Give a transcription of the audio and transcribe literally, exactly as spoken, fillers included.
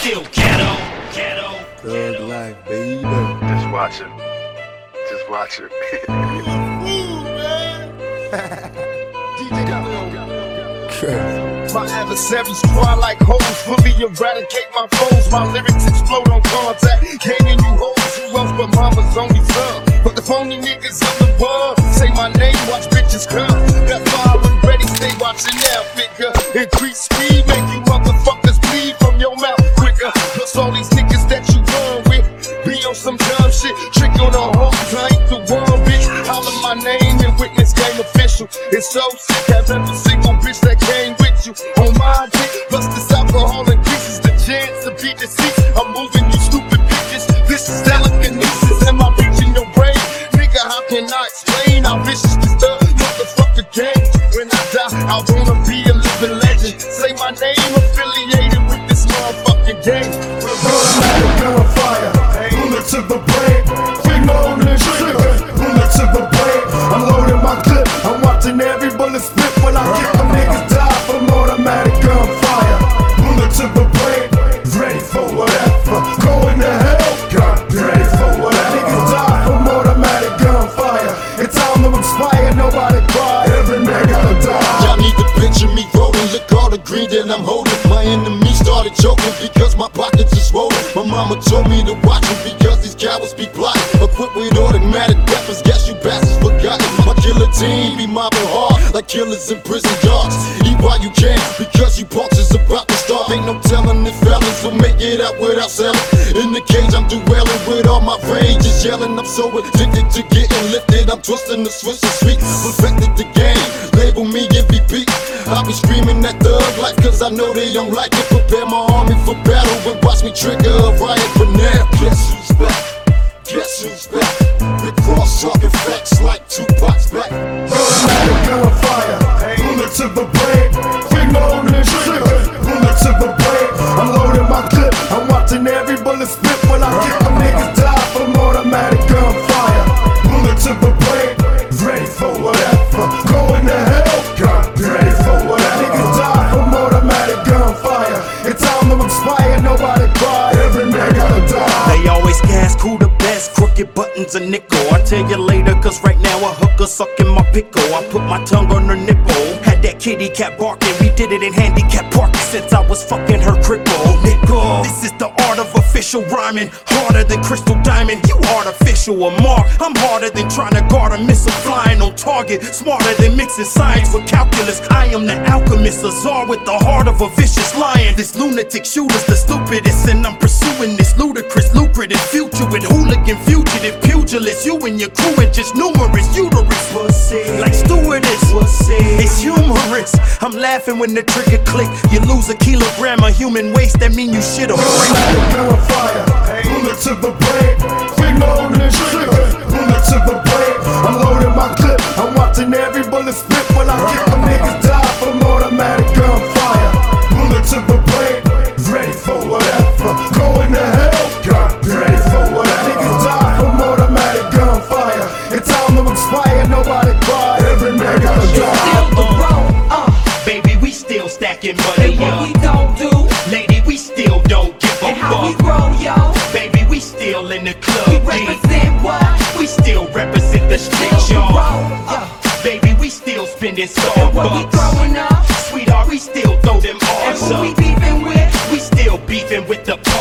still ghetto, ghetto. Thug life, baby. Just watch it. Just watch it. My adversaries cry like hoes, fully eradicate my foes. My lyrics explode on contact, gaining you hoes. Who else but mama's only son? But the phony niggas of the world say my name, watch bitches come. Got fire and ready, stay watching now, figure. Increase speed, make you motherfuckers bleed from your mouth quicker. Plus all these niggas that you run with be on some dumb shit. Trick on the hoes, I ain't the one, bitch. Holler my name and witness game official. It's so sick, have every single bitch that came with you on my dick. Plus this alcohol increases the chance to be deceased. I'm moving you stupid bitches. This is telekinesis. Am I reaching your brain? Nigga, how can I explain how vicious this thug motherfucker game? When I die, I wanna be a living legend. Say my name affiliated with this motherfucking game. Gunfire, bullet to the brain, finger on the trigger, bullet to the brain. I'm loading my clip, I'm watching every bullet spit. When I get my niggas die from automatic gunfire, bullet to the brain, ready for whatever. Going to hell, God, ready for whatever. Niggas die from automatic gunfire. It's time to expire, nobody cry. Every man gotta die. Y'all need to picture me rolling, look all the green that I'm holding. My enemies started joking because my pockets is swollen. My mama told me to watch it because these cowards be plotting. Equipped with automatic weapons, guess you bastards forgotten. My killer team be mobbing hard like killers in prison yards. Eat while you can because you punks is about to start. Ain't no telling if felons will make it out without selling. In the cage I'm dueling with all my rage, just yelling. I'm so addicted to getting lifted. I'm twisting the switch and sweet. Perfected the game, label me M V P. I'll be screaming that thug life cause I know they don't like it. Prepare my army for battle and watch me trigger a riot for now. Guess who's back? Guess who's back? Rick Ross talking facts like Tupac's back. Automatic gunfire, bullet to the brain, finger on the trigger, bullet to the brain. I'm loading my clip, I'm watching every bullet spit. When I get my niggas die from automatic gunfire, bullet to the brain, ready for whatever. Going to hell, God, ready for whatever. Niggas die from automatic gunfire. It's time to expire, nobody cry. Every man gotta die. They always ask who the best, crooked buttons a nickel. I tell you later, cause right now a hooker sucking my pickle. I put my tongue on her nipple, had that kitty cat barking. We did it in handicap parking since I was fucking her cripple. Nickel, this is the art of official rhyming. Harder than Crystal Diamond, you artificial. A mark, I'm harder than trying to guard a missile flying on target. Smarter than mixing science with calculus. I am the alchemist, a czar with the heart of a vicious lion. This lunatic shooter's the stupidest, and I'm pursuing this ludicrous, lucrative future with hooligan fugitive pugilists. You and your crew are just numerous uterus. Pussy. Like stewardess. Pussy. It's humorous. I'm laughing when the trigger click. You lose a kilogram of human waste, that mean you shit a brick. Automatic gunfire, bullet to the brain, finger on the trigger, bullet to the brain. I'm loading my clip, I'm watching every bullet spit. When I get my niggas die from automatic gunfire, bullet to the brain, ready for whatever. Going to hell, God, ready for whatever. Niggas die from automatic gunfire. It's time to expire, nobody cry. Every man gotta die. Still the road, uh, baby, we still stacking money, And what uh. we don't do, Lady, we still don't give a and how we fuck. grow, yo. Baby, we still in the club. We B. represent what? We still represent the streets, Still the y'all. road, Uh, baby, we still spending some And what we bucks. throwing up, Sweetheart, we still throw them and arms who we up. beefing with. We still beefing with the